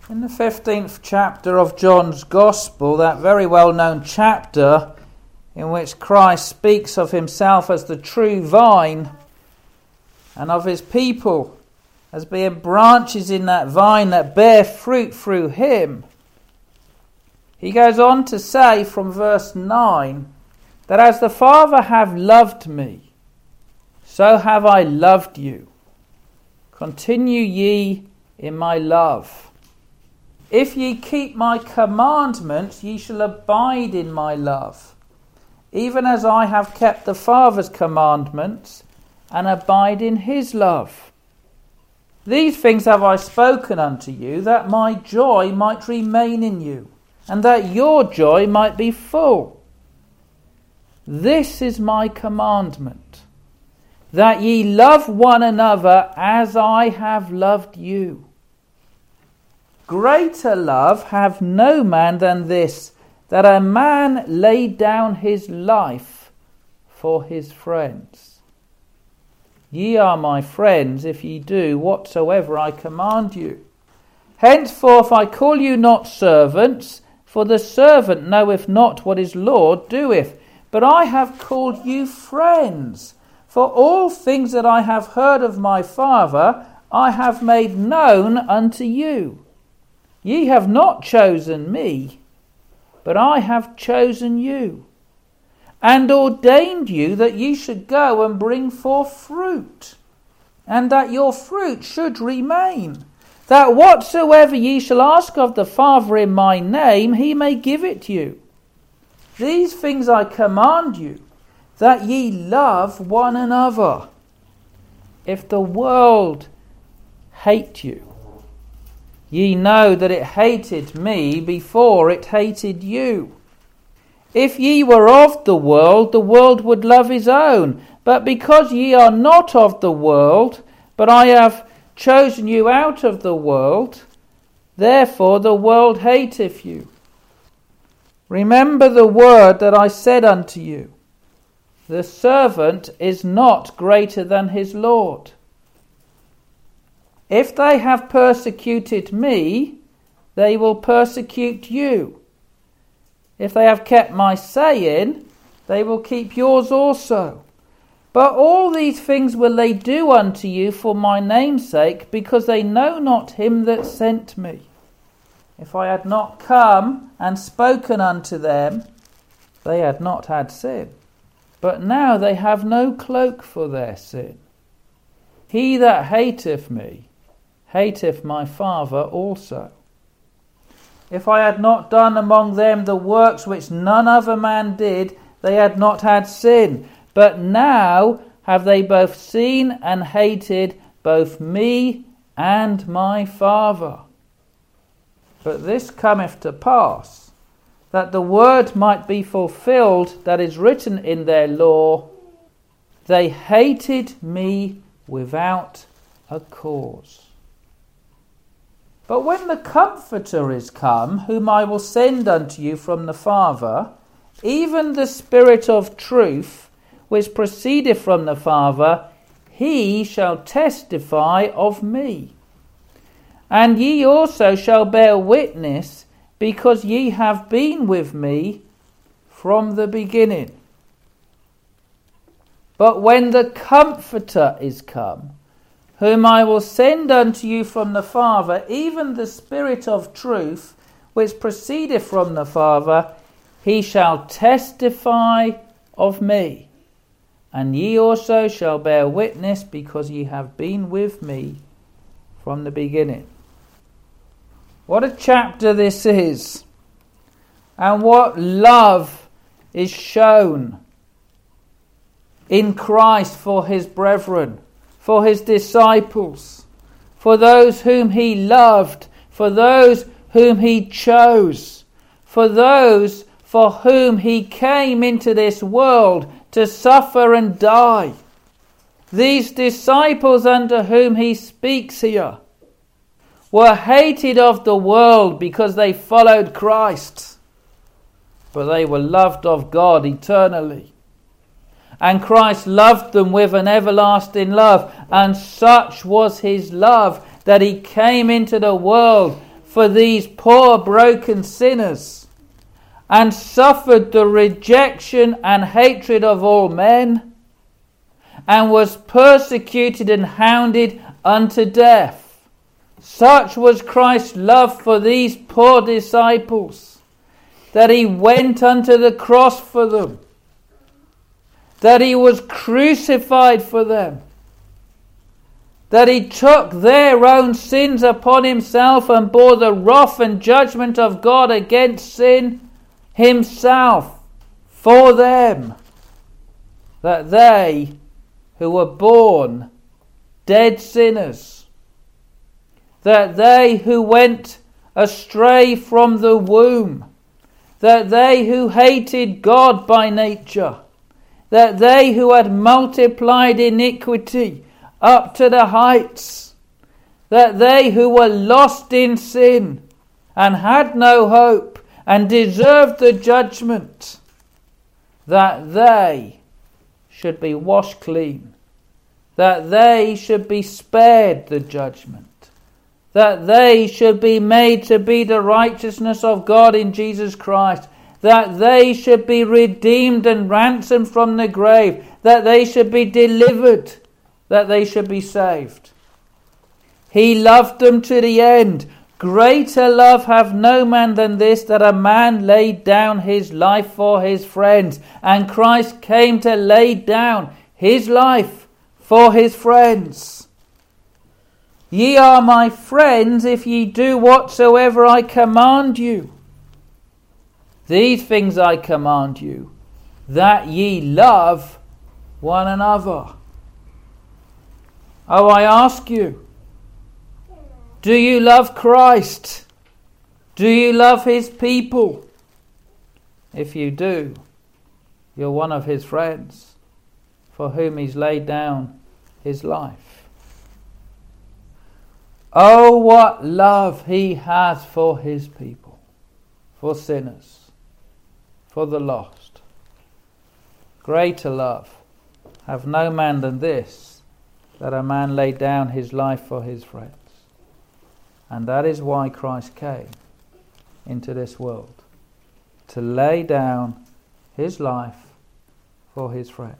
In the 15th chapter of John's Gospel, that very well-known chapter in which Christ speaks of himself as the true vine and of his people as being branches in that vine that bear fruit through him, he goes on to say from verse 9 that as the Father have loved me, so have I loved you. Continue ye in my love. If ye keep my commandments, ye shall abide in my love, even as I have kept the Father's commandments and abide in his love. These things have I spoken unto you, that my joy might remain in you, and that your joy might be full. This is my commandment, that ye love one another as I have loved you. Greater love hath no man than this, that a man lay down his life for his friends. Ye are my friends, if ye do whatsoever I command you. Henceforth I call you not servants, for the servant knoweth not what his Lord doeth, but I have called you friends. For all things that I have heard of my Father, I have made known unto you. Ye have not chosen me, but I have chosen you, and ordained you that ye should go and bring forth fruit, and that your fruit should remain, that whatsoever ye shall ask of the Father in my name, he may give it you. These things I command you, that ye love one another. If the world hate you, ye know that it hated me before it hated you. If ye were of the world would love his own. But because ye are not of the world, but I have chosen you out of the world, therefore the world hateth you. Remember the word that I said unto you. The servant is not greater than his Lord. If they have persecuted me, they will persecute you. If they have kept my saying, they will keep yours also. But all these things will they do unto you for my name's sake, because they know not him that sent me. If I had not come and spoken unto them, they had not had sin. But now they have no cloak for their sin. He that hateth me, hateth my Father also. If I had not done among them the works which none other man did, they had not had sin. But now have they both seen and hated both me and my Father. But this cometh to pass, that the word might be fulfilled that is written in their law, they hated me without a cause. But when the Comforter is come, whom I will send unto you from the Father, even the Spirit of truth, which proceedeth from the Father, he shall testify of me. And ye also shall bear witness, because ye have been with me from the beginning. But when the Comforter is come, whom I will send unto you from the Father, even the Spirit of truth, which proceedeth from the Father, he shall testify of me. And ye also shall bear witness, because ye have been with me from the beginning. What a chapter this is, and what love is shown in Christ for his brethren, for his disciples, for those whom he loved, for those whom he chose, for those for whom he came into this world to suffer and die. These disciples unto whom he speaks here were hated of the world because they followed Christ, but they were loved of God eternally. And Christ loved them with an everlasting love, and such was his love that he came into the world for these poor broken sinners, and suffered the rejection and hatred of all men, and was persecuted and hounded unto death. Such was Christ's love for these poor disciples, that he went unto the cross for them, that he was crucified for them, that he took their own sins upon himself and bore the wrath and judgment of God against sin himself for them, that they who were born dead sinners, that they who went astray from the womb, that they who hated God by nature, that they who had multiplied iniquity up to the heights, that they who were lost in sin and had no hope and deserved the judgment, that they should be washed clean, that they should be spared the judgment, that they should be made to be the righteousness of God in Jesus Christ, that they should be redeemed and ransomed from the grave, that they should be delivered, that they should be saved. He loved them to the end. Greater love hath no man than this, that a man laid down his life for his friends. And Christ came to lay down his life for his friends. Ye are my friends if ye do whatsoever I command you. These things I command you, that ye love one another. Oh, I ask you, do you love Christ? Do you love his people? If you do, you're one of his friends, for whom he's laid down his life. Oh, what love he has for his people, for sinners, for the lost. Greater love have no man than this, that a man lay down his life for his friends. And that is why Christ came into this world, to lay down his life for his friends.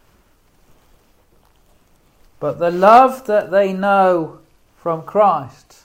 But the love that they know from Christ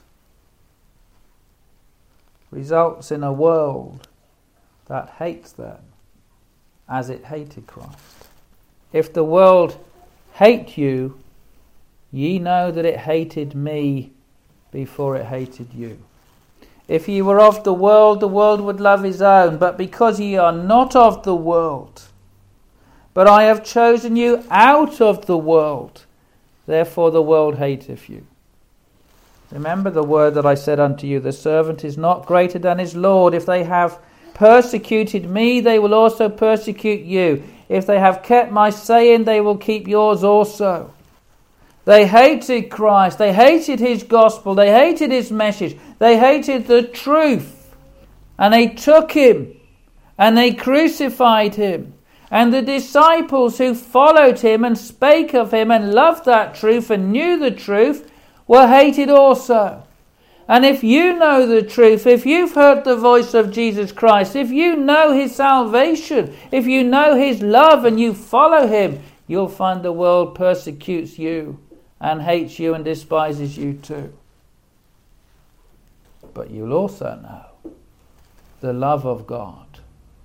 results in a world that hates them as it hated Christ. If the world hate you, ye know that it hated me before it hated you. If ye were of the world would love his own. But because ye are not of the world, but I have chosen you out of the world, therefore the world hateth you. Remember the word that I said unto you, the servant is not greater than his Lord. If they have persecuted me, they will also persecute you. If they have kept my saying, they will keep yours also. They hated Christ. They hated his gospel. They hated his message. They hated the truth. And they took him and they crucified him. And the disciples who followed him and spake of him and loved that truth and knew the truth were hated also. And if you know the truth, if you've heard the voice of Jesus Christ, if you know his salvation, if you know his love and you follow him, you'll find the world persecutes you and hates you and despises you too. But you'll also know the love of God,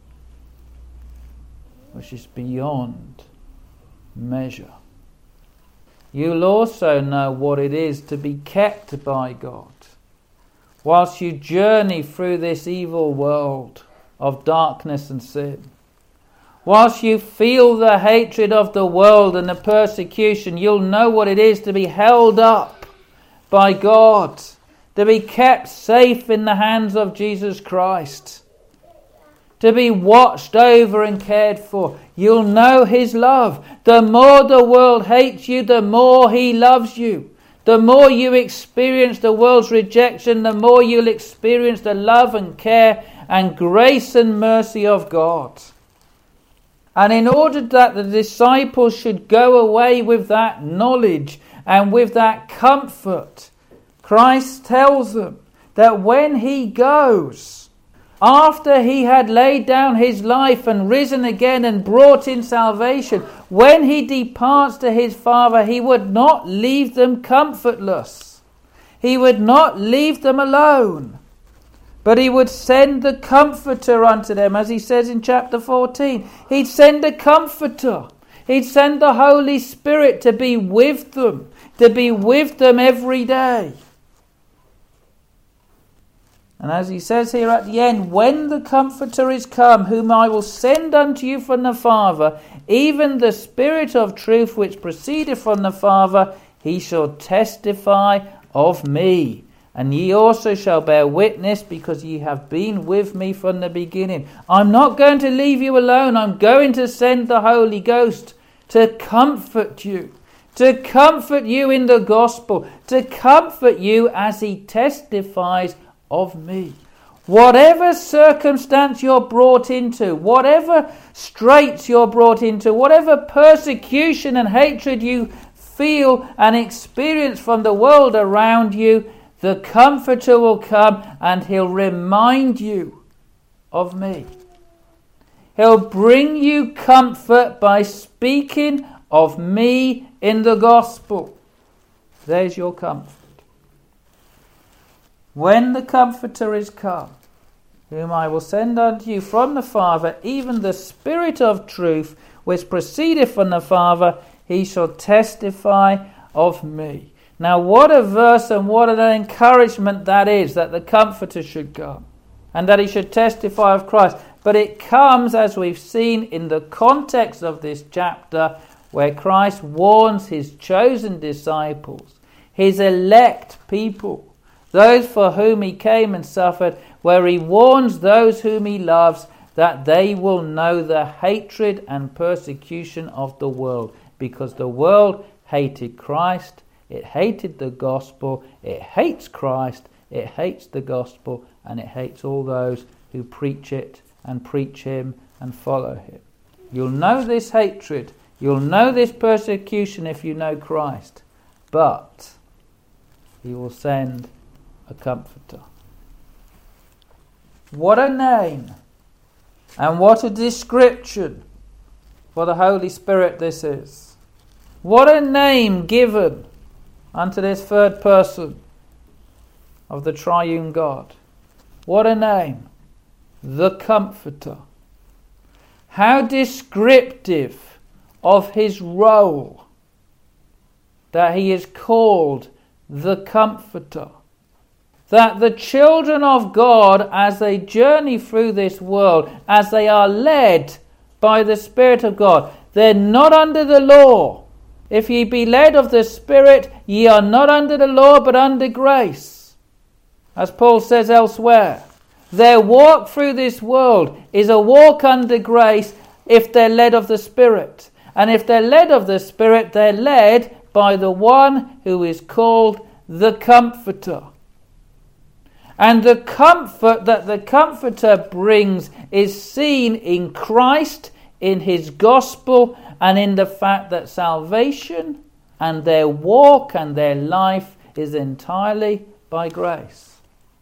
which is beyond measure. You'll also know what it is to be kept by God whilst you journey through this evil world of darkness and sin. Whilst you feel the hatred of the world and the persecution, you'll know what it is to be held up by God, to be kept safe in the hands of Jesus Christ, to be watched over and cared for. You'll know his love. The more the world hates you, the more he loves you. The more you experience the world's rejection, the more you'll experience the love and care and grace and mercy of God. And in order that the disciples should go away with that knowledge and with that comfort, Christ tells them that when he goes, after he had laid down his life and risen again and brought in salvation, when he departs to his Father, he would not leave them comfortless. He would not leave them alone, but he would send the Comforter unto them, as he says in chapter 14. He'd send a Comforter. He'd send the Holy Spirit to be with them every day. And as he says here at the end, when the Comforter is come, whom I will send unto you from the Father, even the Spirit of truth which proceedeth from the Father, he shall testify of me. And ye also shall bear witness, because ye have been with me from the beginning. I'm not going to leave you alone. I'm going to send the Holy Ghost to comfort you. To comfort you in the gospel. To comfort you as he testifies of me. Whatever circumstance you're brought into, whatever straits you're brought into, whatever persecution and hatred you feel and experience from the world around you, the Comforter will come and he'll remind you of me. He'll bring you comfort by speaking of me in the gospel. There's your comfort. When the Comforter is come, whom I will send unto you from the Father, even the Spirit of truth, which proceedeth from the Father, he shall testify of me. Now what a verse and what an encouragement that is, that the Comforter should come and that he should testify of Christ. But it comes, as we've seen, in the context of this chapter, where Christ warns his chosen disciples, his elect people, those for whom he came and suffered, where he warns those whom he loves that they will know the hatred and persecution of the world, because the world hated Christ, it hated the gospel, it hates Christ, it hates the gospel, and it hates all those who preach it and preach him and follow him. You'll know this hatred, you'll know this persecution if you know Christ, but he will send a Comforter. What a name and what a description for the Holy Spirit this is. What a name given unto this third person of the triune God. What a name. The Comforter. How descriptive of his role that he is called the Comforter. That the children of God, as they journey through this world, as they are led by the Spirit of God, they're not under the law. If ye be led of the Spirit, ye are not under the law, but under grace. As Paul says elsewhere, their walk through this world is a walk under grace if they're led of the Spirit. And if they're led of the Spirit, they're led by the one who is called the Comforter. And the comfort that the Comforter brings is seen in Christ, in his gospel, and in the fact that salvation and their walk and their life is entirely by grace.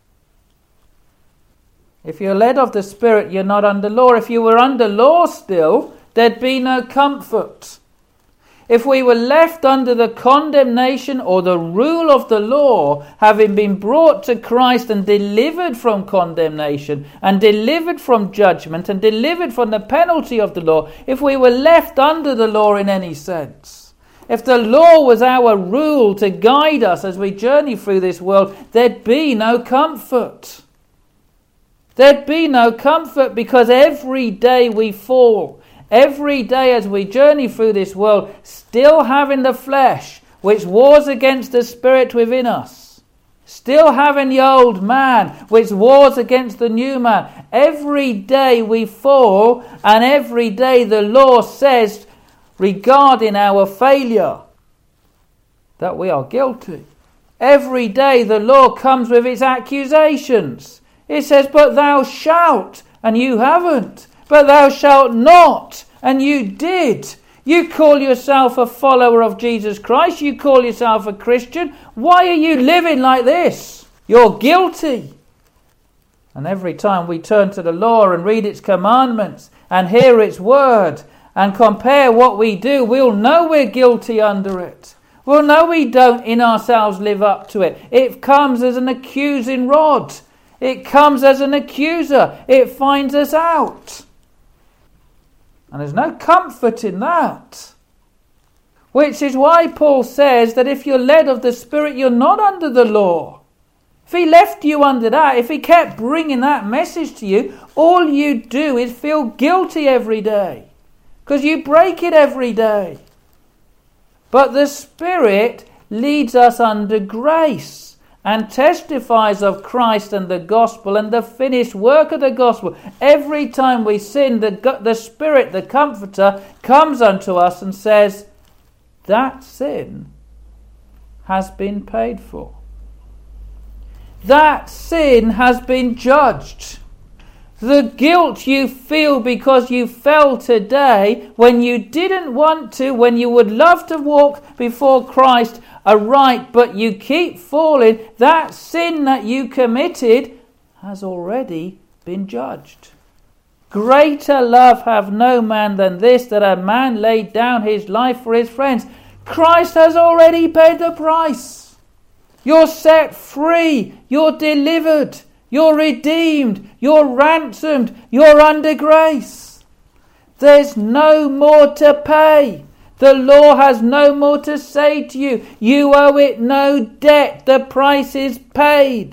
If you're led of the Spirit, you're not under law. If you were under law still, there'd be no comfort. If we were left under the condemnation or the rule of the law, having been brought to Christ and delivered from condemnation and delivered from judgment and delivered from the penalty of the law, if we were left under the law in any sense, if the law was our rule to guide us as we journey through this world, there'd be no comfort. There'd be no comfort, because every day we fall. Every day as we journey through this world, still having the flesh, which wars against the spirit within us. Still having the old man, which wars against the new man. Every day we fall, and every day the law says, regarding our failure, that we are guilty. Every day the law comes with its accusations. It says, but thou shalt, and you haven't. But thou shalt not, and you did. You call yourself a follower of Jesus Christ. You call yourself a Christian. Why are you living like this? You're guilty. And every time we turn to the law and read its commandments and hear its word and compare what we do, we'll know we're guilty under it. We'll know we don't in ourselves live up to it. It comes as an accusing rod. It comes as an accuser. It finds us out. And there's no comfort in that. Which is why Paul says that if you're led of the Spirit, you're not under the law. If he left you under that, if he kept bringing that message to you, all you do is feel guilty every day. Because you break it every day. But the Spirit leads us under grace and testifies of Christ and the gospel and the finished work of the gospel. Every time we sin, the Spirit, the Comforter, comes unto us and says, that sin has been paid for. That sin has been judged. The guilt you feel because you fell today when you didn't want to, when you would love to walk before Christ aright, but you keep falling, that sin that you committed has already been judged. Greater love have no man than this, that a man laid down his life for his friends. Christ has already paid the price. You're set free. You're delivered. You're redeemed. You're ransomed. You're under grace. There's no more to pay. The law has no more to say to you. You owe it no debt. The price is paid.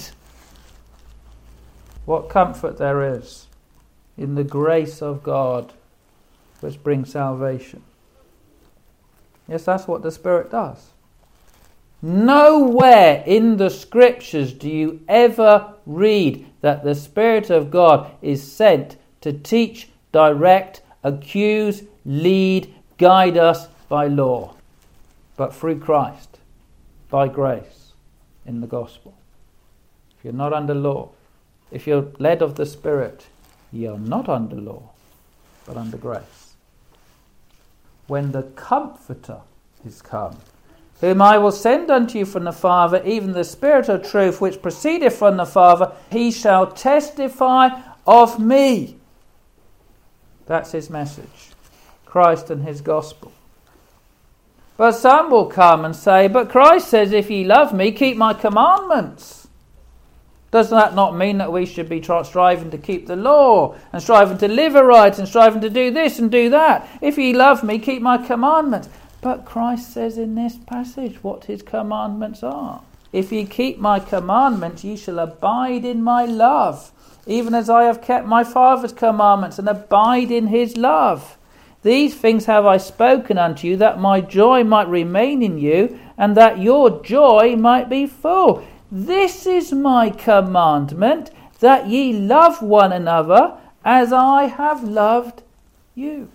What comfort there is in the grace of God which brings salvation. Yes, that's what the Spirit does. Nowhere in the Scriptures do you ever read that the Spirit of God is sent to teach, direct, accuse, lead, guide us by law, but through Christ, by grace, in the gospel. If you're not under law, if you're led of the Spirit, you're not under law, but under grace. When the Comforter is come, whom I will send unto you from the Father, even the Spirit of truth, which proceedeth from the Father, he shall testify of me. That's his message. Christ and his gospel. But some will come and say, but Christ says, if ye love me, keep my commandments. Does that not mean that we should be striving to keep the law and striving to live aright and striving to do this and do that? If ye love me, keep my commandments. But Christ says in this passage what his commandments are. If ye keep my commandments, ye shall abide in my love, even as I have kept my Father's commandments and abide in his love. These things have I spoken unto you, that my joy might remain in you, and that your joy might be full. This is my commandment, that ye love one another as I have loved you.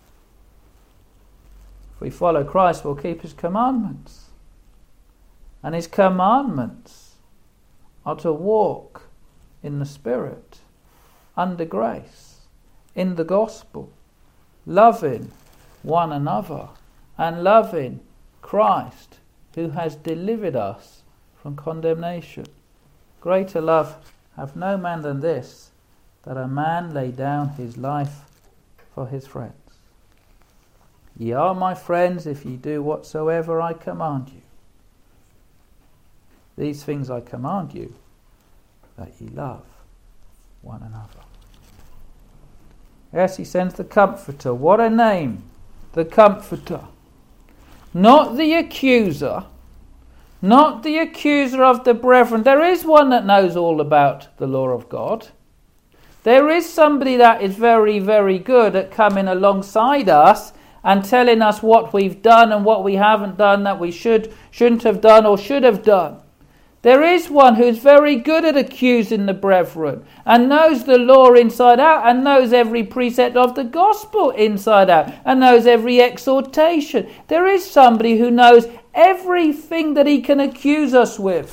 If we follow Christ, we'll keep his commandments. And his commandments are to walk in the Spirit, under grace, in the gospel, loving one another and loving Christ, who has delivered us from condemnation. Greater love have no man than this, that a man lay down his life for his friends. Ye are my friends if ye do whatsoever I command you. These things I command you, that ye love one another. Yes, he sends the Comforter. What a name, the Comforter. Not the accuser, not the accuser of the brethren. There is one that knows all about the law of God. There is somebody that is very, very good at coming alongside us and telling us what we've done and what we haven't done, that we shouldn't have done or should have done. There is one who's very good at accusing the brethren and knows the law inside out and knows every precept of the gospel inside out and knows every exhortation. There is somebody who knows everything that he can accuse us with.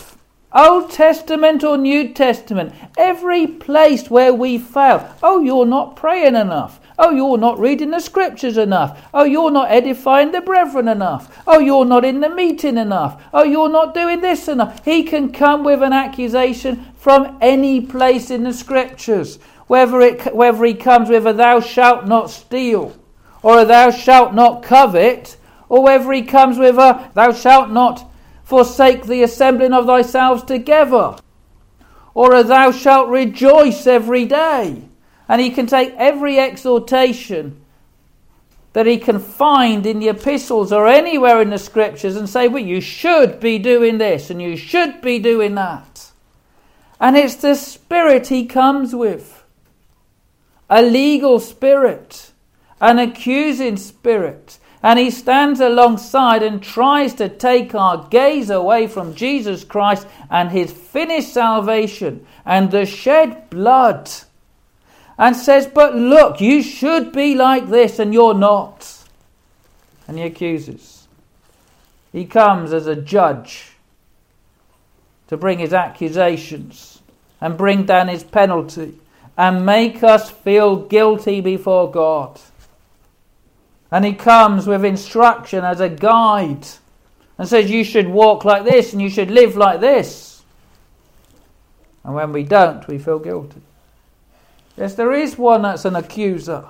Old Testament or New Testament, every place where we fail. Oh, you're not praying enough. Oh, you're not reading the scriptures enough. Oh, you're not edifying the brethren enough. Oh, you're not in the meeting enough. Oh, you're not doing this enough. He can come with an accusation from any place in the scriptures. Whether he comes with a thou shalt not steal, or a thou shalt not covet, or whether he comes with a thou shalt not forsake the assembling of thyself together, or a thou shalt rejoice every day. And he can take every exhortation that he can find in the epistles or anywhere in the scriptures and say, well, you should be doing this and you should be doing that. And it's the spirit he comes with. A legal spirit, an accusing spirit. And he stands alongside and tries to take our gaze away from Jesus Christ and his finished salvation and the shed blood, and says, but look, you should be like this and you're not. And he accuses. He comes as a judge to bring his accusations and bring down his penalty and make us feel guilty before God. And he comes with instruction as a guide and says you should walk like this and you should live like this. And when we don't, we feel guilty. Yes, there is one that's an accuser.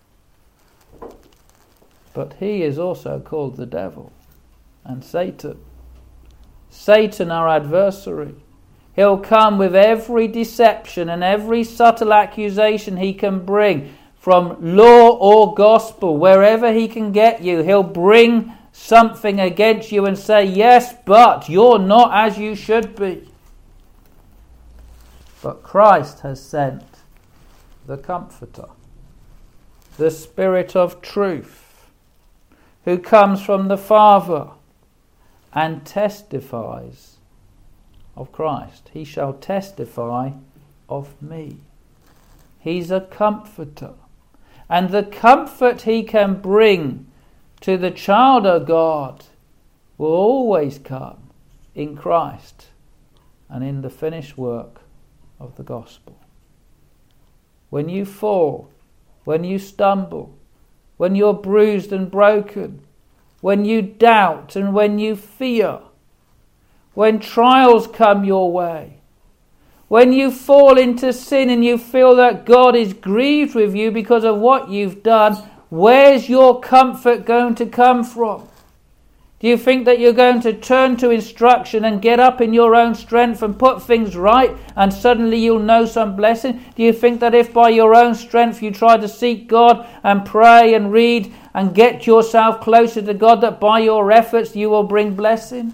But he is also called the devil and Satan. Satan, our adversary. He'll come with every deception and every subtle accusation he can bring from law or gospel. Wherever he can get you, he'll bring something against you and say, yes, but you're not as you should be. But Christ has sent the Comforter, the Spirit of truth, who comes from the Father and testifies of Christ. He shall testify of me. He's a comforter. And the comfort he can bring to the child of God will always come in Christ and in the finished work of the gospel. When you fall, when you stumble, when you're bruised and broken, when you doubt and when you fear, when trials come your way, when you fall into sin and you feel that God is grieved with you because of what you've done, where's your comfort going to come from? Do you think that you're going to turn to instruction and get up in your own strength and put things right and suddenly you'll know some blessing? Do you think that if by your own strength you try to seek God and pray and read and get yourself closer to God, that by your efforts you will bring blessing?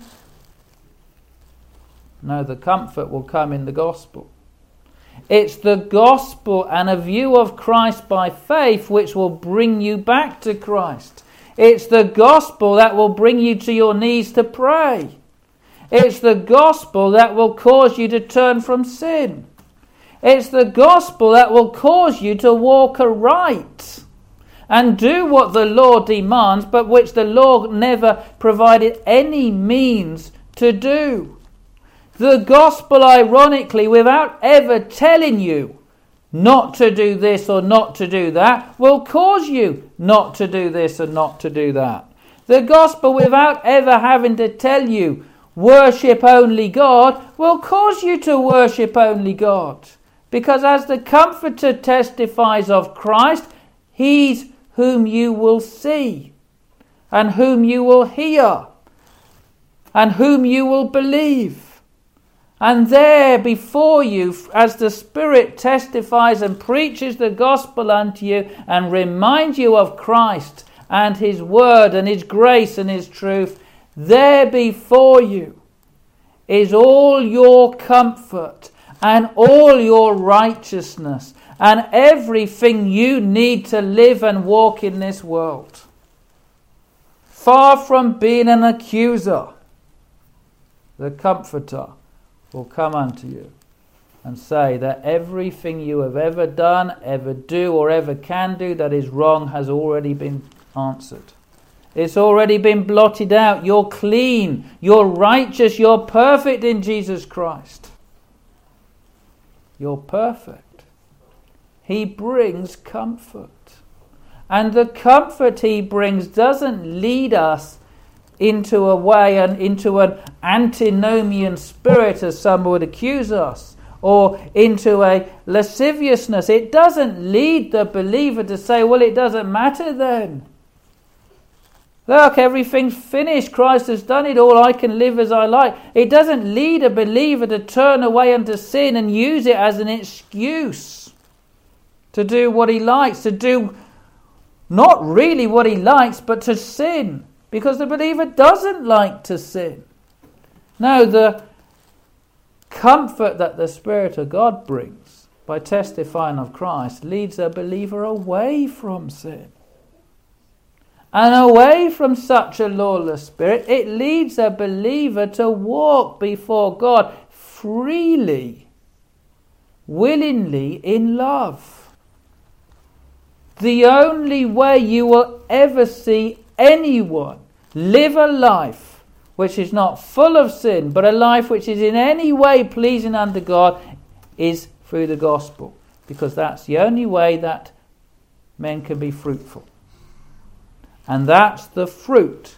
No, the comfort will come in the gospel. It's the gospel and a view of Christ by faith which will bring you back to Christ. It's the gospel that will bring you to your knees to pray. It's the gospel that will cause you to turn from sin. It's the gospel that will cause you to walk aright and do what the law demands, but which the law never provided any means to do. The gospel, ironically, without ever telling you not to do this or not to do that, will cause you not to do this and not to do that. The gospel, without ever having to tell you worship only God, will cause you to worship only God. Because as the Comforter testifies of Christ, he's whom you will see and whom you will hear and whom you will believe. And there before you, as the Spirit testifies and preaches the gospel unto you and reminds you of Christ and his word and his grace and his truth, there before you is all your comfort and all your righteousness and everything you need to live and walk in this world. Far from being an accuser, the Comforter will come unto you and say that everything you have ever done, ever do, or ever can do that is wrong has already been answered. It's already been blotted out. You're clean. You're righteous. You're perfect in Jesus Christ. You're perfect. He brings comfort. And the comfort he brings doesn't lead us into a way and into an antinomian spirit, as some would accuse us, or into a lasciviousness. It doesn't lead the believer to say, well, it doesn't matter then. Look, everything's finished. Christ has done it all. I can live as I like. It doesn't lead a believer to turn away unto sin and use it as an excuse to do what he likes, to do not really what he likes, but to sin. Because the believer doesn't like to sin. No, the comfort that the Spirit of God brings by testifying of Christ leads a believer away from sin. And away from such a lawless spirit, it leads a believer to walk before God freely, willingly, in love. The only way you will ever see anyone live a life which is not full of sin, but a life which is in any way pleasing unto God, is through the gospel. Because that's the only way that men can be fruitful. And that's the fruit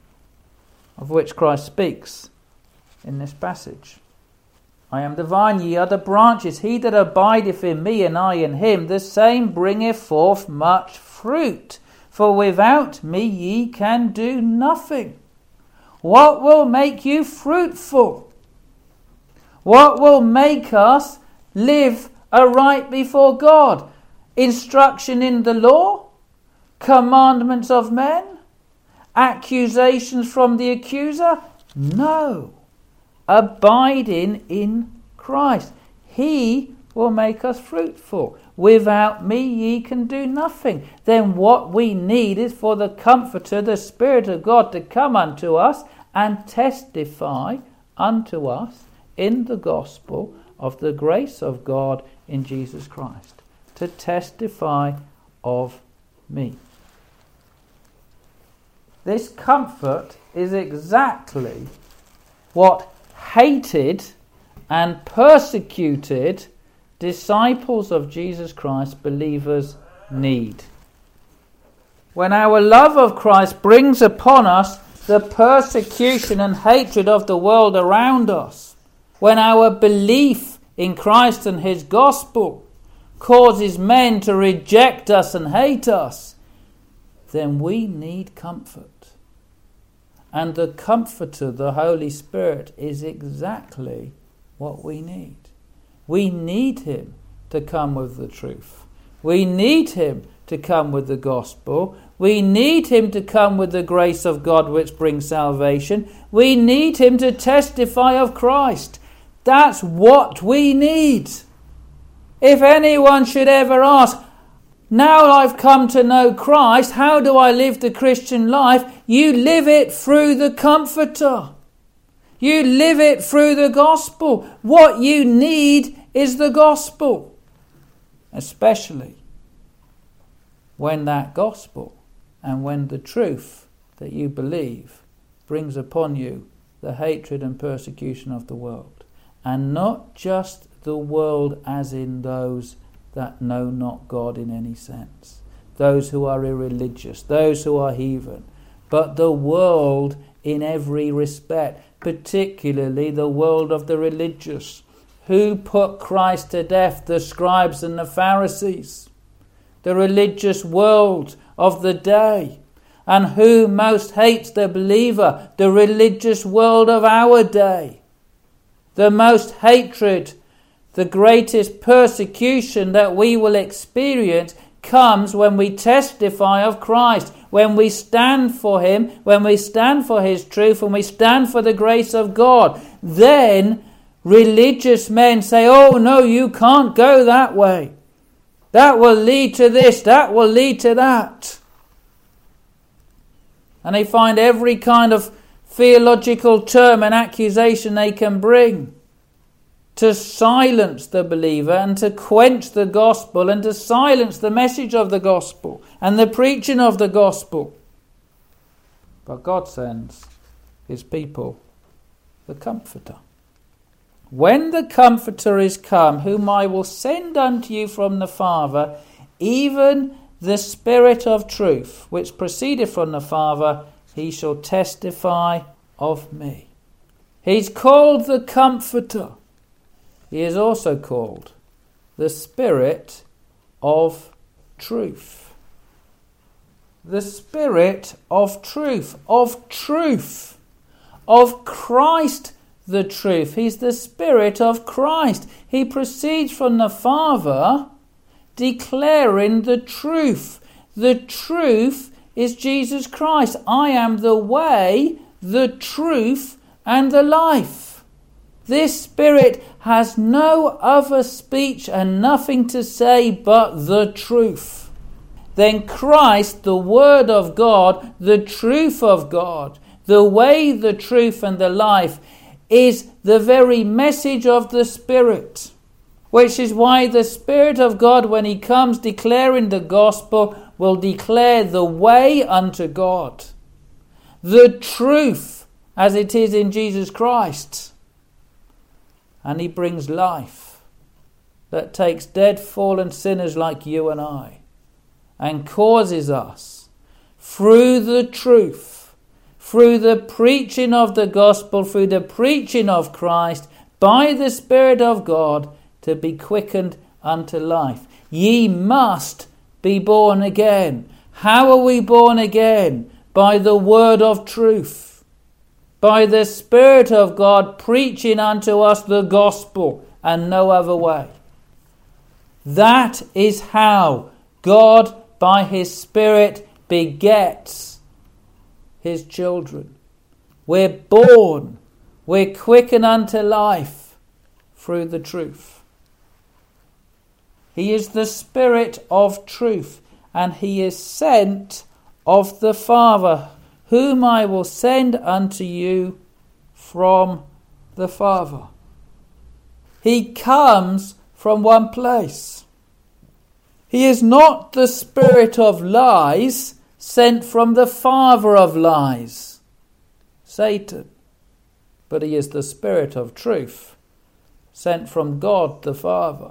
of which Christ speaks in this passage. I am the vine, ye are the branches. He that abideth in me, and I in him, the same bringeth forth much fruit. For without me ye can do nothing. What will make you fruitful? What will make us live aright before God? Instruction in the law? Commandments of men? Accusations from the accuser? No. Abiding in Christ. He will make us fruitful. Without me ye can do nothing. Then what we need is for the Comforter, the Spirit of God, to come unto us and testify unto us in the gospel of the grace of God in Jesus Christ. To testify of me. This comfort is exactly what hated and persecuted disciples of Jesus Christ, believers, need. When our love of Christ brings upon us the persecution and hatred of the world around us, when our belief in Christ and his gospel causes men to reject us and hate us, then we need comfort. And the Comforter, the Holy Spirit, is exactly what we need. We need him to come with the truth. We need him to come with the gospel. We need him to come with the grace of God which brings salvation. We need him to testify of Christ. That's what we need. If anyone should ever ask, now I've come to know Christ, how do I live the Christian life? You live it through the Comforter. You live it through the gospel. What you need is the gospel. Especially when that gospel and when the truth that you believe brings upon you the hatred and persecution of the world. And not just the world as in those that know not God in any sense, those who are irreligious, those who are heathen, but the world in every respect, particularly the world of the religious, who put Christ to death, the scribes and the Pharisees, the religious world of the day, and who most hates the believer, the religious world of our day. The most hatred, the greatest persecution that we will experience comes when we testify of Christ, when we stand for him, when we stand for his truth, when we stand for the grace of God. Then religious men say, oh no, you can't go that way. That will lead to this, that will lead to that. And they find every kind of theological term and accusation they can bring to silence the believer and to quench the gospel and to silence the message of the gospel and the preaching of the gospel. But God sends his people the Comforter. When the Comforter is come, whom I will send unto you from the Father, even the Spirit of truth, which proceedeth from the Father, he shall testify of me. He's called the Comforter. He is also called the Spirit of truth. The Spirit of truth, of Christ the truth. He's the Spirit of Christ. He proceeds from the Father, declaring the truth. The truth is Jesus Christ. I am the way, the truth, and the life. This Spirit has no other speech and nothing to say but the truth. Then Christ, the Word of God, the truth of God, the way, the truth, and the life, is the very message of the Spirit. Which is why the Spirit of God, when he comes declaring the gospel, will declare the way unto God. The truth as it is in Jesus Christ. And he brings life that takes dead, fallen sinners like you and I and causes us, through the truth, through the preaching of the gospel, through the preaching of Christ, by the Spirit of God, to be quickened unto life. Ye must be born again. How are we born again? By the word of truth. By the Spirit of God preaching unto us the gospel, and no other way. That is how God, by his Spirit, begets his children. We're born, we're quickened unto life through the truth. He is the Spirit of truth, and he is sent of the Father, whom I will send unto you from the Father. He comes from one place. He is not the spirit of lies sent from the father of lies, Satan, but he is the Spirit of truth sent from God the Father,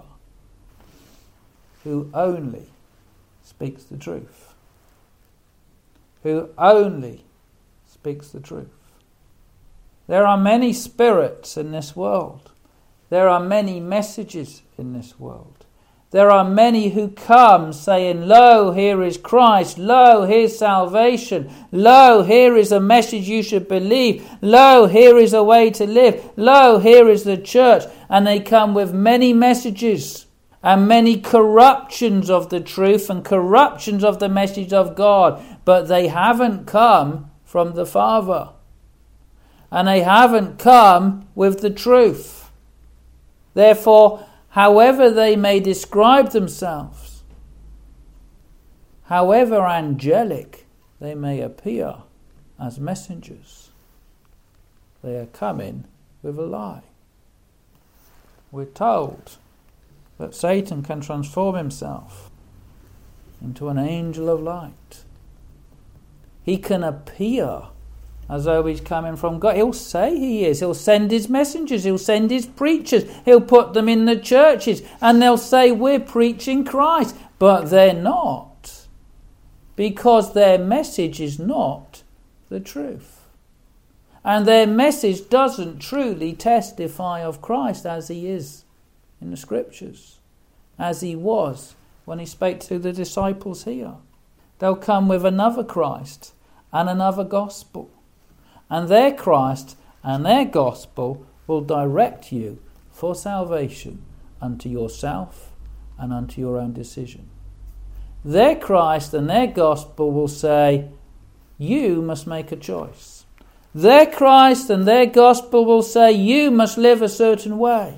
who only speaks the truth. Who only speaks the truth. There are many spirits in this world. There are many messages in this world. There are many who come saying, lo, here is Christ. Lo, here's salvation. Lo, here is a message you should believe. Lo, here is a way to live. Lo, here is the church. And they come with many messages and many corruptions of the truth and corruptions of the message of God. But they haven't come from the Father. And they haven't come with the truth. Therefore, however they may describe themselves, however angelic they may appear as messengers, they are coming with a lie. We're told that Satan can transform himself into an angel of light. He can appear as though he's coming from God. He'll say he is. He'll send his messengers. He'll send his preachers. He'll put them in the churches. And they'll say, we're preaching Christ. But they're not. Because their message is not the truth. And their message doesn't truly testify of Christ as he is in the Scriptures. As he was when he spake to the disciples here. They'll come with another Christ and another gospel. And their Christ and their gospel will direct you for salvation unto yourself and unto your own decision. Their Christ and their gospel will say, you must make a choice. Their Christ and their gospel will say, you must live a certain way.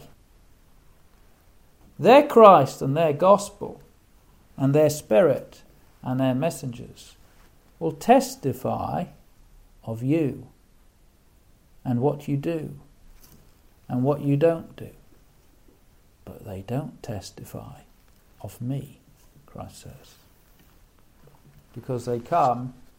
Their Christ and their gospel and their Spirit and their messengers will testify of you and what you do and what you don't do. But they don't testify of me, Christ says. Because they come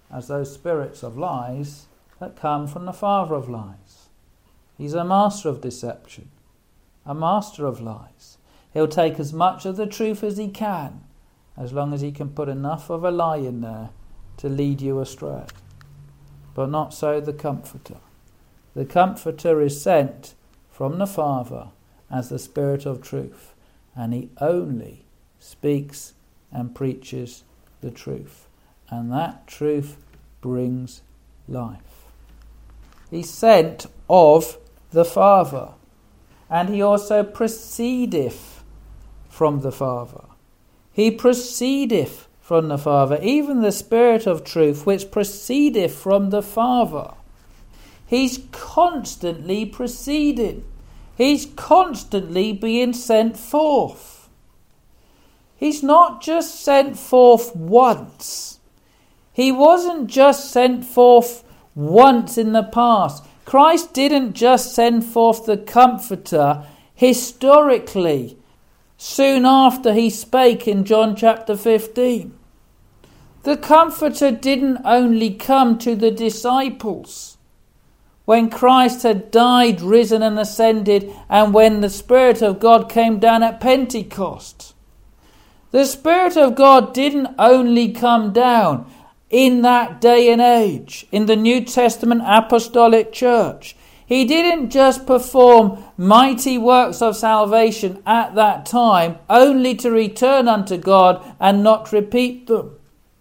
as those spirits of lies that come from the father of lies. He's a master of deception, a master of lies. He'll take as much of the truth as he can, as long as he can put enough of a lie in there to lead you astray. But not so the Comforter. The Comforter is sent from the Father as the Spirit of truth, and he only speaks and preaches the truth, and that truth brings life. He's sent of the Father, and he also proceedeth from the Father. He proceedeth from the Father, even the Spirit of truth which proceedeth from the Father. He's constantly proceeding. He's constantly being sent forth. He's not just sent forth once. He wasn't just sent forth once in the past. Christ didn't just send forth the Comforter historically, soon after he spake in John chapter 15. The Comforter didn't only come to the disciples when Christ had died, risen and ascended, and when the Spirit of God came down at Pentecost. The Spirit of God didn't only come down in that day and age, in the New Testament Apostolic Church. He didn't just perform mighty works of salvation at that time, only to return unto God and not repeat them.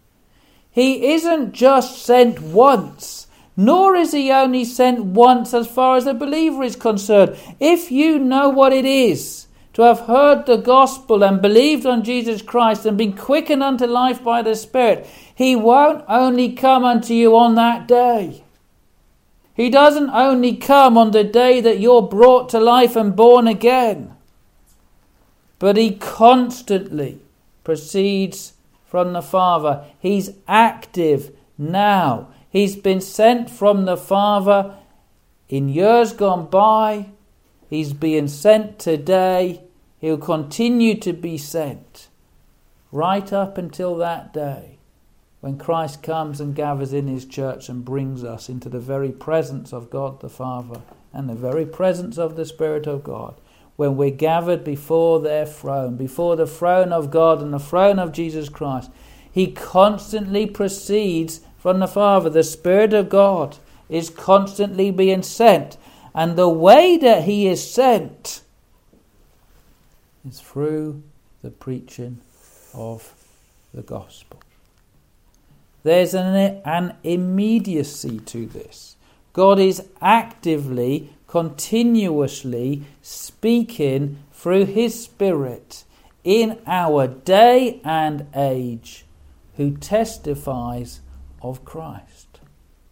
He isn't just sent once, nor is he only sent once as far as a believer is concerned. If you know what it is to have heard the gospel and believed on Jesus Christ and been quickened unto life by the Spirit, he won't only come unto you on that day. He doesn't only come on the day that you're brought to life and born again, but he constantly proceeds from the Father. He's active now. He's been sent from the Father in years gone by. He's being sent today. He'll continue to be sent right up until that day when Christ comes and gathers in his church and brings us into the very presence of God the Father and the very presence of the Spirit of God, when we're gathered before their throne, before the throne of God and the throne of Jesus Christ. He constantly proceeds from the Father. The Spirit of God is constantly being sent. And the way that he is sent is through the preaching of the gospel. There's an immediacy to this. God is actively, continuously speaking through his Spirit in our day and age, who testifies of Christ.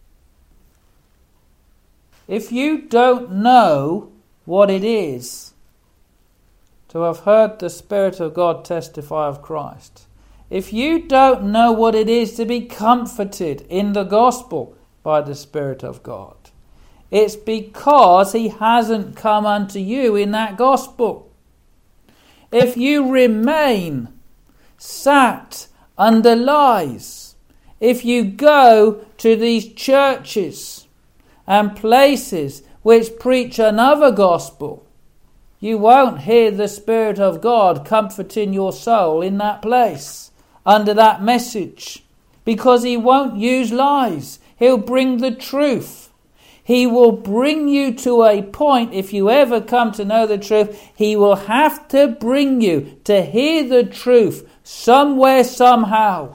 If you don't know what it is to have heard the Spirit of God testify of Christ, if you don't know what it is to be comforted in the gospel by the Spirit of God, it's because he hasn't come unto you in that gospel. If you remain sat under lies, if you go to these churches and places which preach another gospel, you won't hear the Spirit of God comforting your soul in that place, under that message, because he won't use lies. He'll bring the truth. He will bring you to a point, if you ever come to know the truth, he will have to bring you to hear the truth somewhere, somehow.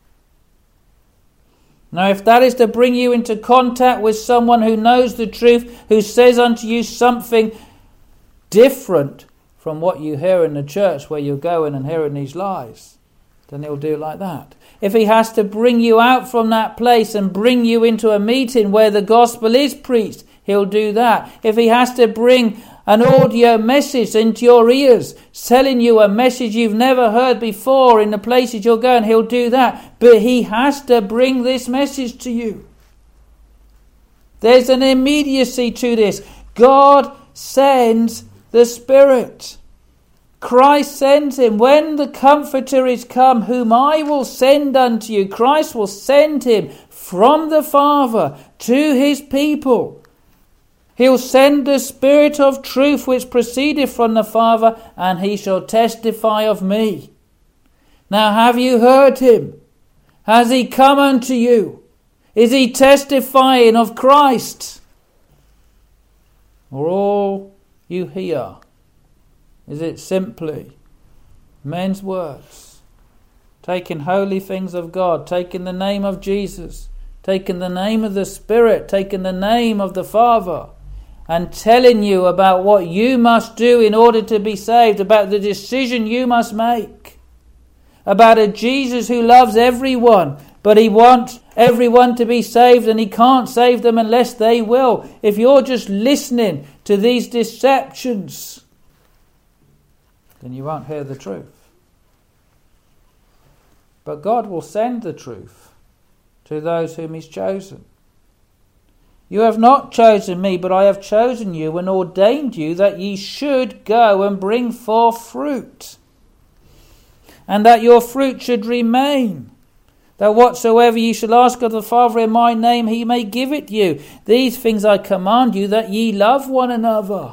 Now, if that is to bring you into contact with someone who knows the truth, who says unto you something different from what you hear in the church where you're going and hearing these lies, then he'll do it like that. If he has to bring you out from that place and bring you into a meeting where the gospel is preached, he'll do that. If he has to bring an audio message into your ears, telling you a message you've never heard before in the places you're going, he'll do that. But he has to bring this message to you. There's an immediacy to this. God sends the Spirit. Christ sends him. When the Comforter is come, whom I will send unto you, Christ will send him from the Father to his people. He'll send the Spirit of truth which proceedeth from the Father, and he shall testify of me. Now have you heard him? Has he come unto you? Is he testifying of Christ? Or all you hear, is it simply men's words, taking holy things of God, taking the name of Jesus, taking the name of the Spirit, taking the name of the Father, and telling you about what you must do in order to be saved, about the decision you must make, about a Jesus who loves everyone, but he wants everyone to be saved, and he can't save them unless they will. If you're just listening to these deceptions, then you won't hear the truth. But God will send the truth to those whom he's chosen. You have not chosen me, but I have chosen you and ordained you that ye should go and bring forth fruit, and that your fruit should remain, that whatsoever ye shall ask of the Father in my name, he may give it you. These things I command you, that ye love one another.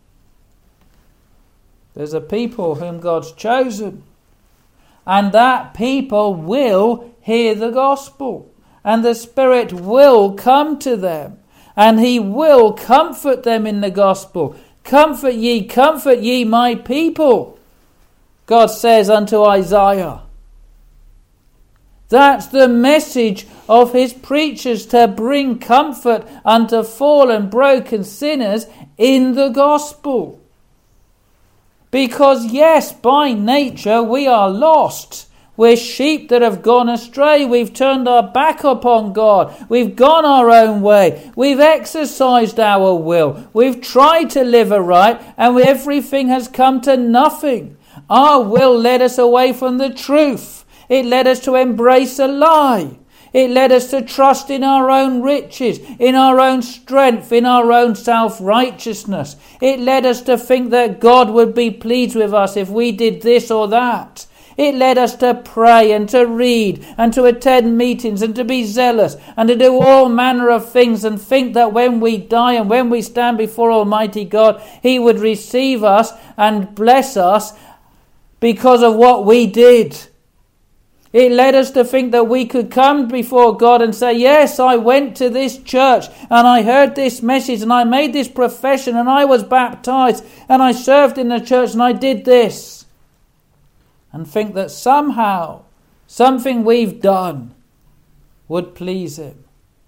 There's a people whom God's chosen, and that people will hear the gospel, and the Spirit will come to them, and he will comfort them in the gospel. Comfort ye my people, God says unto Isaiah. That's the message of his preachers, to bring comfort unto fallen, broken sinners in the gospel. Because yes, by nature we are lost. We're sheep that have gone astray. We've turned our back upon God. We've gone our own way. We've exercised our will. We've tried to live aright, and everything has come to nothing. Our will led us away from the truth. It led us to embrace a lie. It led us to trust in our own riches, in our own strength, in our own self-righteousness. It led us to think that God would be pleased with us if we did this or that. It led us to pray and to read and to attend meetings and to be zealous and to do all manner of things, and think that when we die and when we stand before Almighty God, he would receive us and bless us because of what we did. It led us to think that we could come before God and say, yes, I went to this church and I heard this message and I made this profession and I was baptized and I served in the church and I did this. And think that somehow something we've done would please him.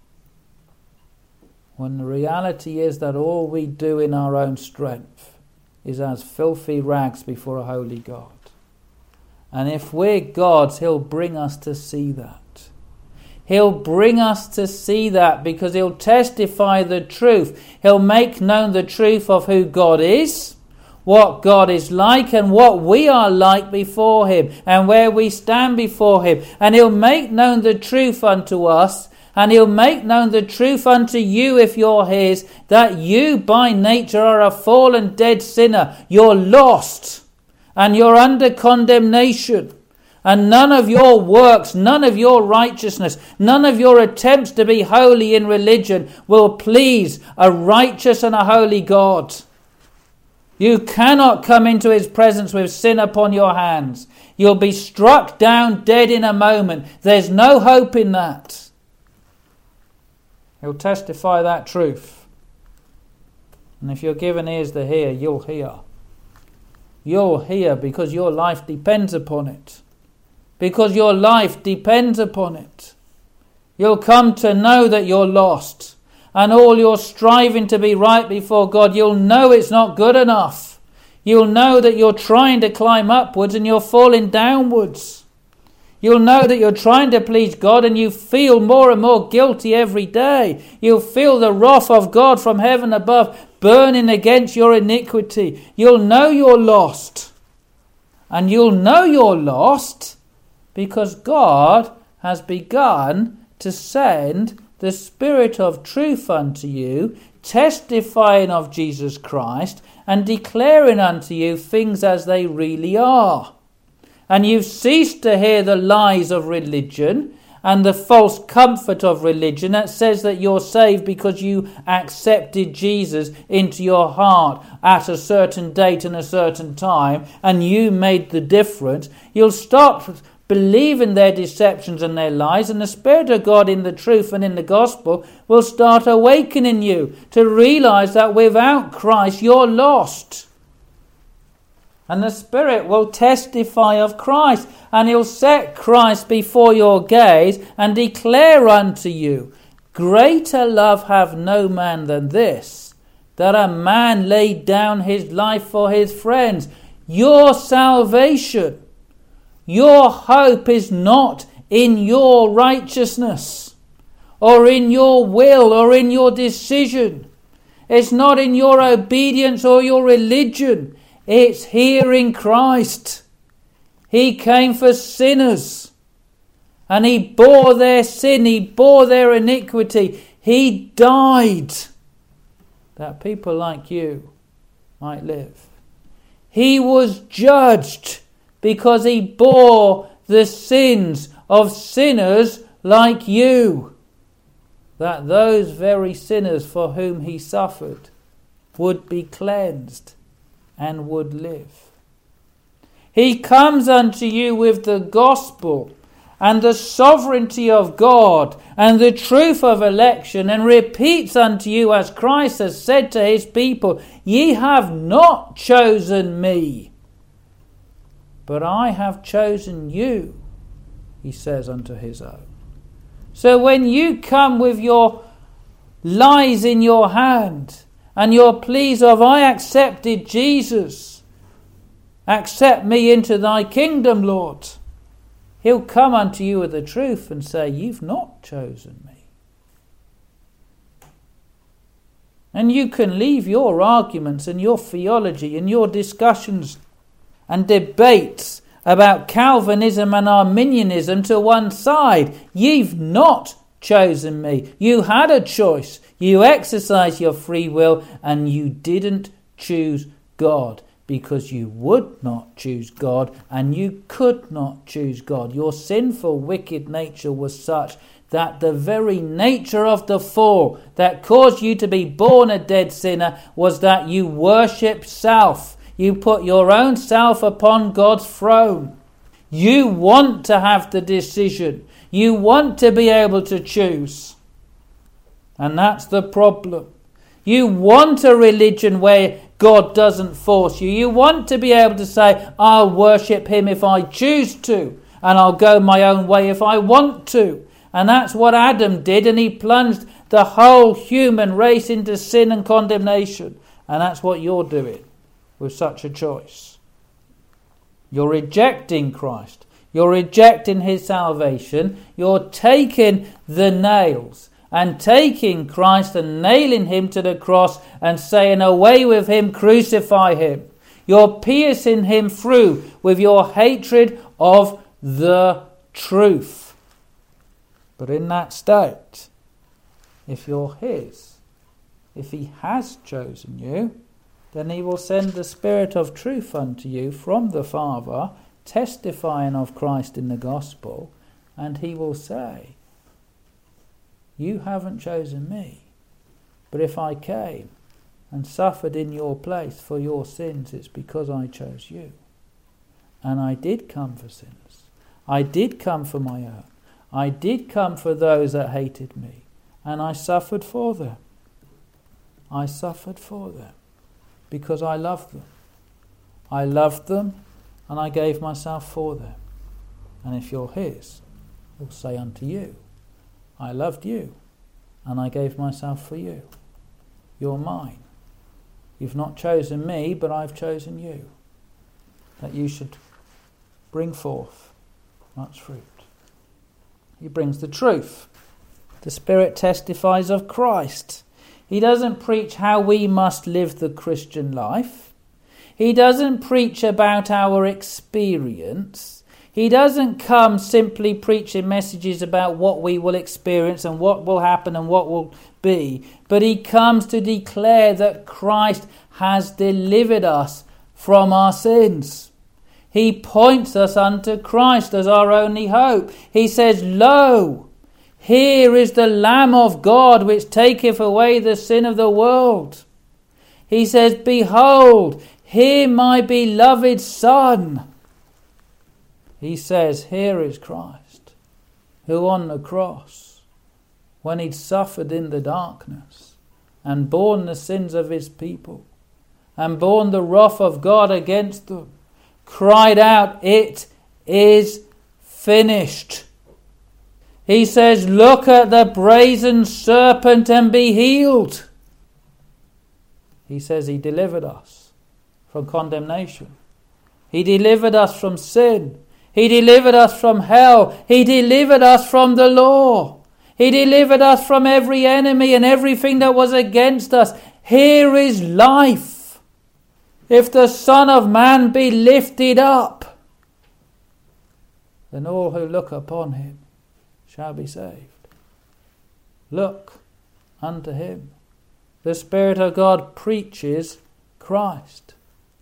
When the reality is that all we do in our own strength is as filthy rags before a holy God. And if we're God's, he'll bring us to see that. He'll bring us to see that because he'll testify the truth. He'll make known the truth of who God is, what God is like, and what we are like before him, and where we stand before him. And he'll make known the truth unto us, and he'll make known the truth unto you if you're his, that you by nature are a fallen dead sinner. You're lost. And you're under condemnation. And none of your works, none of your righteousness, none of your attempts to be holy in religion will please a righteous and a holy God. You cannot come into his presence with sin upon your hands. You'll be struck down dead in a moment. There's no hope in that. He'll testify that truth. And if you're given ears to hear, you'll hear. You'll hear because your life depends upon it. Because your life depends upon it. You'll come to know that you're lost. And all your striving to be right before God, you'll know it's not good enough. You'll know that you're trying to climb upwards and you're falling downwards. You'll know that you're trying to please God and you feel more and more guilty every day. You'll feel the wrath of God from heaven above burning against your iniquity. You'll know you're lost. And you'll know you're lost because God has begun to send the Spirit of truth unto you, testifying of Jesus Christ and declaring unto you things as they really are. And you've ceased to hear the lies of religion, and the false comfort of religion that says that you're saved because you accepted Jesus into your heart at a certain date and a certain time and you made the difference, you'll stop believing their deceptions and their lies, and the Spirit of God in the truth and in the gospel will start awakening you to realize that without Christ you're lost. And the Spirit will testify of Christ, and he'll set Christ before your gaze and declare unto you, greater love have no man than this, that a man laid down his life for his friends. Your salvation, your hope is not in your righteousness or in your will or in your decision. It's not in your obedience or your religion. It's here in Christ. He came for sinners and he bore their sin. He bore their iniquity. He died that people like you might live. He was judged because he bore the sins of sinners like you, that those very sinners for whom he suffered would be cleansed and would live. He comes unto you with the gospel and the sovereignty of God and the truth of election, and repeats unto you, as Christ has said to his people, ye have not chosen me, but I have chosen you, he says unto his own. So when you come with your lies in your hand and your pleas of, I accepted Jesus, accept me into thy kingdom, Lord, he'll come unto you with the truth and say, you've not chosen me. And you can leave your arguments and your theology and your discussions and debates about Calvinism and Arminianism to one side. You've not chosen me. You had a choice. You exercised your free will and you didn't choose God because you would not choose God and you could not choose God. Your sinful, wicked nature was such that the very nature of the fall that caused you to be born a dead sinner was that you worship self. You put your own self upon God's throne. You want to have the decision. You want to be able to choose. And that's the problem. You want a religion where God doesn't force you. You want to be able to say, I'll worship him if I choose to, and I'll go my own way if I want to. And that's what Adam did, and he plunged the whole human race into sin and condemnation. And that's what you're doing with such a choice. You're rejecting Christ. You're rejecting his salvation. You're taking the nails and taking Christ and nailing him to the cross and saying, away with him, crucify him. You're piercing him through with your hatred of the truth. But in that state, if you're his, if he has chosen you, then he will send the Spirit of truth unto you from the Father, testifying of Christ in the gospel, and he will say, you haven't chosen me, but if I came and suffered in your place for your sins, it's because I chose you. And I did come for sinners. I did come for my own. I did come for those that hated me, and I suffered for them. I suffered for them because I loved them. I loved them and I gave myself for them. And if you're his, he'll say unto you, I loved you and I gave myself for you. You're mine. You've not chosen me, but I've chosen you, that you should bring forth much fruit. He brings the truth. The Spirit testifies of Christ. He doesn't preach how we must live the Christian life. He doesn't preach about our experience. He doesn't come simply preaching messages about what we will experience and what will happen and what will be. But he comes to declare that Christ has delivered us from our sins. He points us unto Christ as our only hope. He says, Lo, here is the Lamb of God which taketh away the sin of the world. He says, Behold, here my beloved Son. He says, here is Christ, who on the cross, when he'd suffered in the darkness and borne the sins of his people and borne the wrath of God against them, cried out, It is finished. He says, Look at the brazen serpent and be healed. He says he delivered us from condemnation. He delivered us from sin. He delivered us from hell. He delivered us from the law. He delivered us from every enemy and everything that was against us. Here is life. If the Son of Man be lifted up, then all who look upon him shall be saved. Look unto him. The Spirit of God preaches Christ.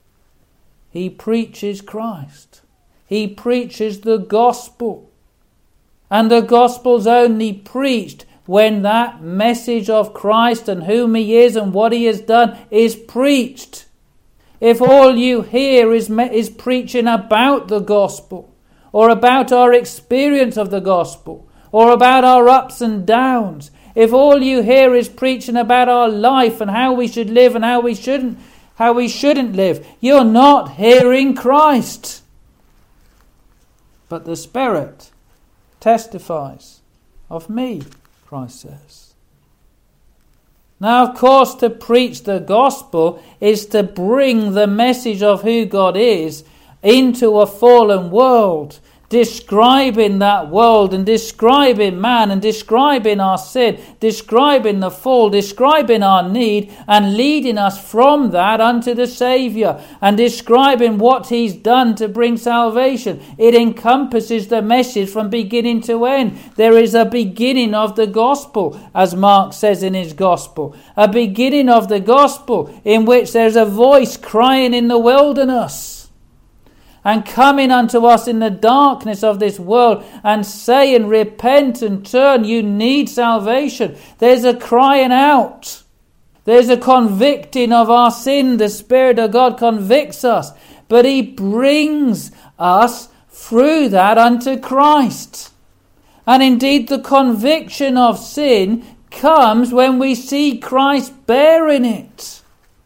He preaches Christ. He preaches the gospel. And the gospel's only preached when that message of Christ and whom he is and what he has done is preached. If all you hear is preaching about the gospel, or about our experience of the gospel, or about our ups and downs, if all you hear is preaching about our life and how we should live and how we shouldn't live, you're not hearing Christ. But the Spirit testifies of me, Christ says. Now, of course, to preach the gospel is to bring the message of who God is into a fallen world, describing that world and describing man and describing our sin, describing the fall, describing our need and leading us from that unto the Saviour and describing what he's done to bring salvation. It encompasses the message from beginning to end. There is a beginning of the gospel, as Mark says in his gospel, a beginning of the gospel in which there's a voice crying in the wilderness and coming unto us in the darkness of this world and saying, Repent and turn, you need salvation. There's a crying out. There's a convicting of our sin. The Spirit of God convicts us, but he brings us through that unto Christ. And indeed the conviction of sin comes when we see Christ bearing it.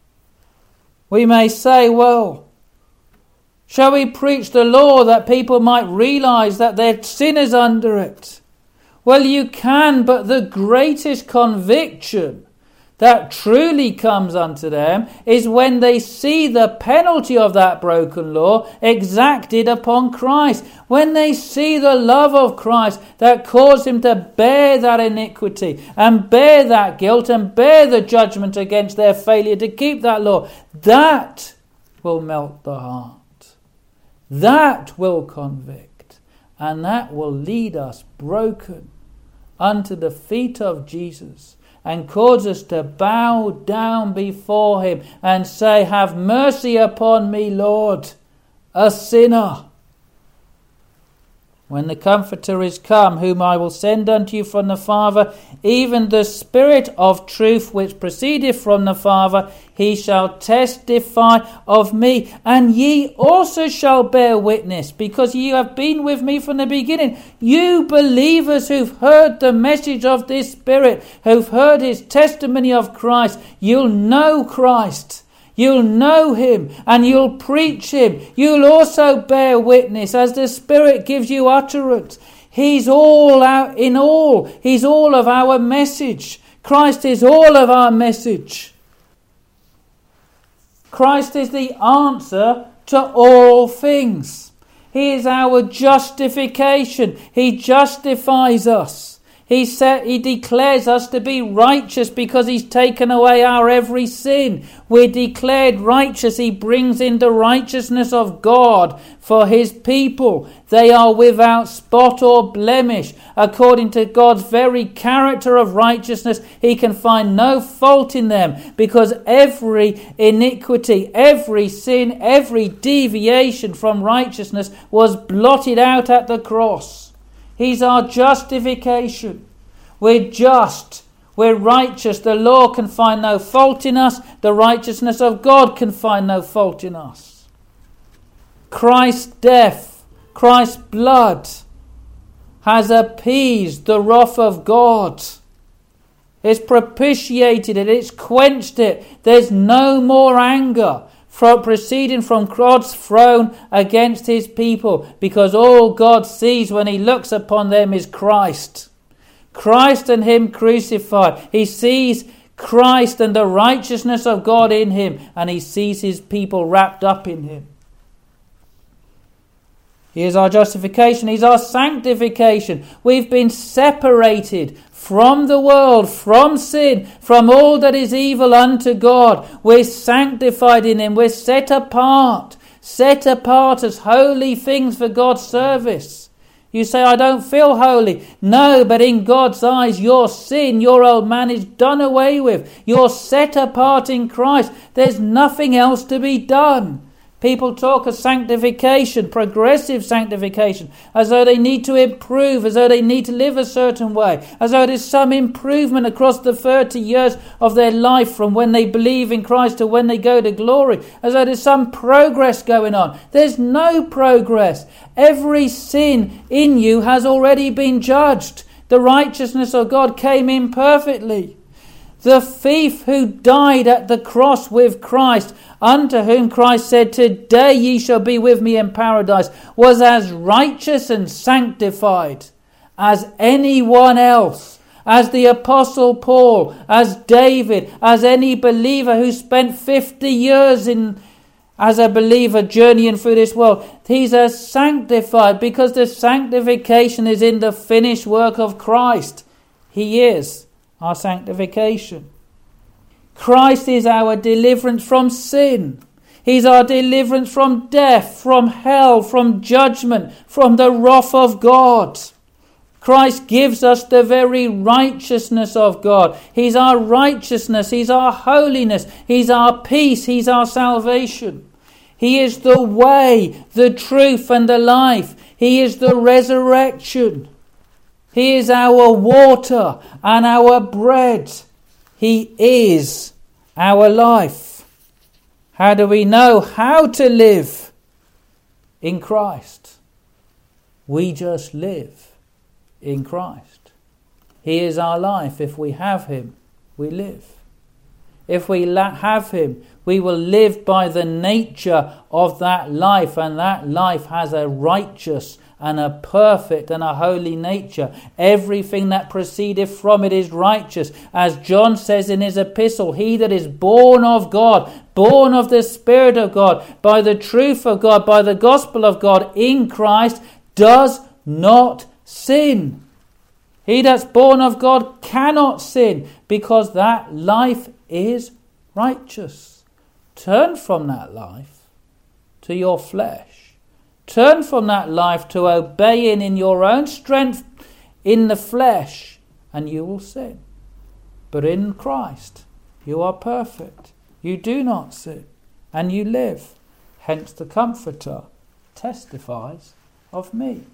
We may say, well, shall we preach the law that people might realize that they're sinners under it? Well, you can, but the greatest conviction that truly comes unto them is when they see the penalty of that broken law exacted upon Christ. When they see the love of Christ that caused him to bear that iniquity and bear that guilt and bear the judgment against their failure to keep that law, that will melt the heart. That will convict, and that will lead us broken unto the feet of Jesus and cause us to bow down before him and say, Have mercy upon me, Lord, a sinner. When the Comforter is come, whom I will send unto you from the Father, even the Spirit of truth which proceedeth from the Father, he shall testify of me. And ye also shall bear witness, because ye have been with me from the beginning. You believers who've heard the message of this Spirit, who've heard his testimony of Christ, you'll know Christ. You'll know him and you'll preach him. You'll also bear witness as the Spirit gives you utterance. He's all out in all. He's all of our message. Christ is all of our message. Christ is the answer to all things. He is our justification. He justifies us. He declares us to be righteous because he's taken away our every sin. We're declared righteous. He brings in the righteousness of God for his people. They are without spot or blemish. According to God's very character of righteousness, he can find no fault in them, because every iniquity, every sin, every deviation from righteousness was blotted out at the cross. He's our justification. We're just. We're righteous. The law can find no fault in us. The righteousness of God can find no fault in us. Christ's death, Christ's blood has appeased the wrath of God. It's propitiated it. It's quenched it. There's no more anger proceeding from God's throne against his people, because all God sees when he looks upon them is Christ. Christ and him crucified. He sees Christ and the righteousness of God in him, and he sees his people wrapped up in him. He is our justification. He's our sanctification. We've been separated from the world, from sin, from all that is evil unto God. We're sanctified in him. We're set apart as holy things for God's service. You say, I don't feel holy. No, but in God's eyes, your sin, your old man is done away with. You're set apart in Christ. There's nothing else to be done. People talk of sanctification, progressive sanctification, as though they need to improve, as though they need to live a certain way, as though there's some improvement across the 30 years of their life from when they believe in Christ to when they go to glory, as though there's some progress going on. There's no progress. Every sin in you has already been judged. The righteousness of God came in perfectly. The thief who died at the cross with Christ, unto whom Christ said, today ye shall be with me in paradise, was as righteous and sanctified as anyone else, as the Apostle Paul, as David, as any believer who spent 50 years as a believer journeying through this world. He's as sanctified because the sanctification is in the finished work of Christ. He is our sanctification. Christ is our deliverance from sin. He's our deliverance from death, from hell, from judgment, from the wrath of God. Christ gives us the very righteousness of God. He's our righteousness. He's our holiness. He's our peace. He's our salvation. He is the way, the truth, and the life. He is the resurrection. He is our water and our bread. He is our life. How do we know how to live in Christ? We just live in Christ. He is our life. If we have him, we live. If we have him, we will live by the nature of that life, and that life has a righteous and a perfect and a holy nature. Everything that proceedeth from it is righteous. As John says in his epistle, he that is born of God, born of the Spirit of God, by the truth of God, by the gospel of God in Christ, does not sin. He that's born of God cannot sin, because that life is righteous. Turn from that life to your flesh. Turn from that life to obeying in your own strength in the flesh, and you will sin. But in Christ, you are perfect. You do not sin, and you live. Hence the Comforter testifies of me.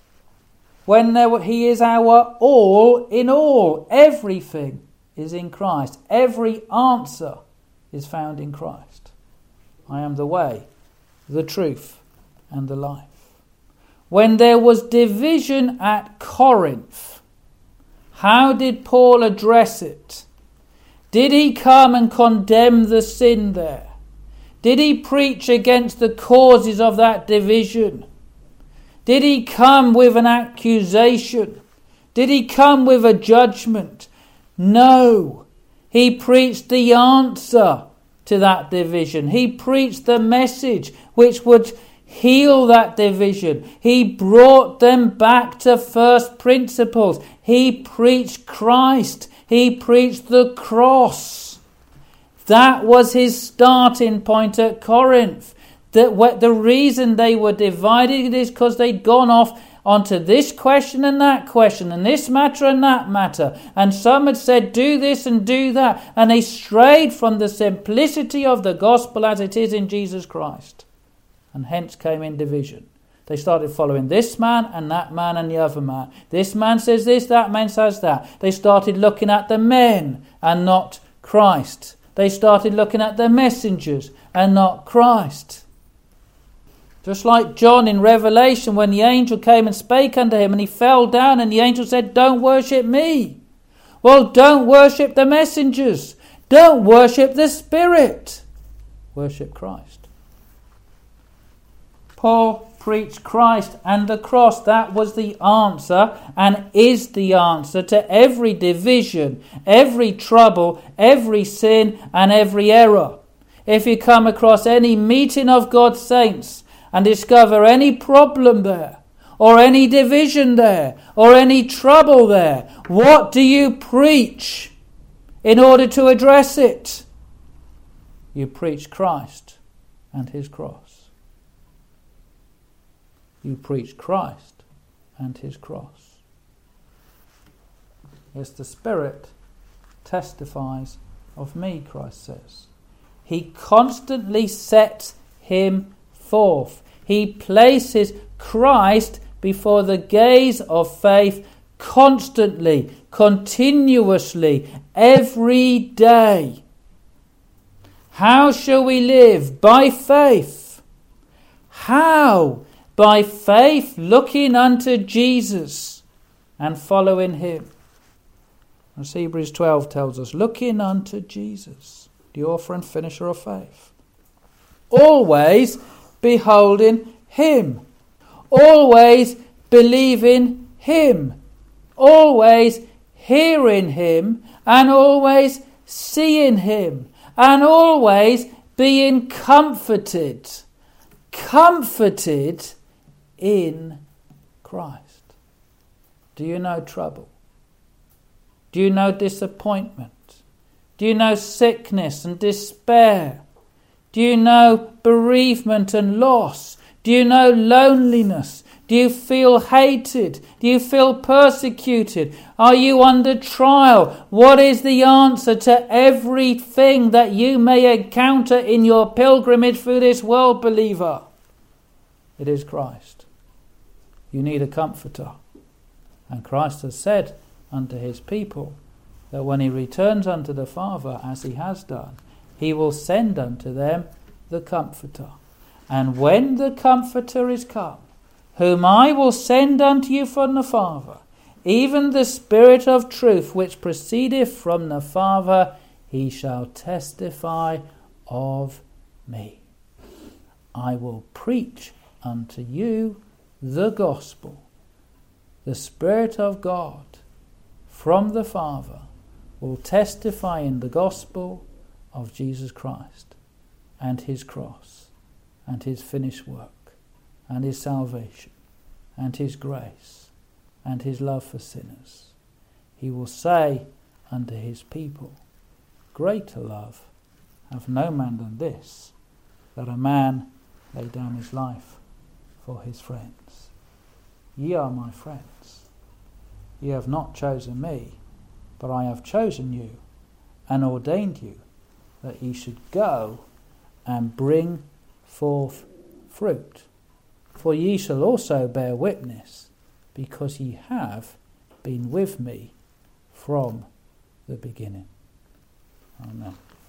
He is our all in all. Everything is in Christ. Every answer is found in Christ. I am the way, the truth, and the life. When there was division at Corinth, how did Paul address it? Did he come and condemn the sin there? Did he preach against the causes of that division? Did he come with an accusation? Did he come with a judgment? No. He preached the answer to that division. He preached the message which would heal that division. He brought them back to first principles. He preached Christ. He preached the cross. That was his starting point at Corinth. The reason they were divided is because they'd gone off onto this question and this matter and that matter. And some had said, do this and do that. And they strayed from the simplicity of the gospel as it is in Jesus Christ. And hence came in division. They started following this man and the other man. This man says this, that man says that. They started looking at the men and not Christ. They started looking at the messengers and not Christ. Just like John in Revelation, when the angel came and spake unto him, and he fell down, and the angel said, don't worship me. Well, don't worship the messengers. Don't worship the Spirit. Worship Christ. Paul preached Christ and the cross. That was the answer and is the answer to every division, every trouble, every sin and every error. If you come across any meeting of God's saints and discover any problem there, or any division there, or any trouble there, what do you preach in order to address it? You preach Christ and his cross. You preach Christ and his cross. Yes, the Spirit testifies of me, Christ says. He constantly sets him forth. He places Christ before the gaze of faith constantly, continuously, every day. How shall we live? By faith. How? By faith, looking unto Jesus and following him. As Hebrews 12 tells us, looking unto Jesus, the author and finisher of faith. Always beholding him. Always believing him. Always hearing him and always seeing him. And always being comforted. Comforted in Christ. Do you know trouble? Do you know disappointment? Do you know sickness and despair? Do you know bereavement and loss? Do you know loneliness? Do you feel hated? Do you feel persecuted? Are you under trial? What is the answer to everything that you may encounter in your pilgrimage through this world, believer? It is Christ. You need a comforter. And Christ has said unto his people that when he returns unto the Father, as he has done, he will send unto them the Comforter. And when the Comforter is come, whom I will send unto you from the Father, even the Spirit of truth which proceedeth from the Father, he shall testify of me. I will preach unto you the gospel. The Spirit of God from the Father will testify in the gospel of Jesus Christ and his cross and his finished work and his salvation and his grace and his love for sinners. He will say unto his people, greater love hath no man than this, that a man lay down his life for his friends. Ye are my friends. Ye have not chosen me, but I have chosen you and ordained you that ye should go and bring forth fruit. For ye shall also bear witness, because ye have been with me from the beginning. Amen.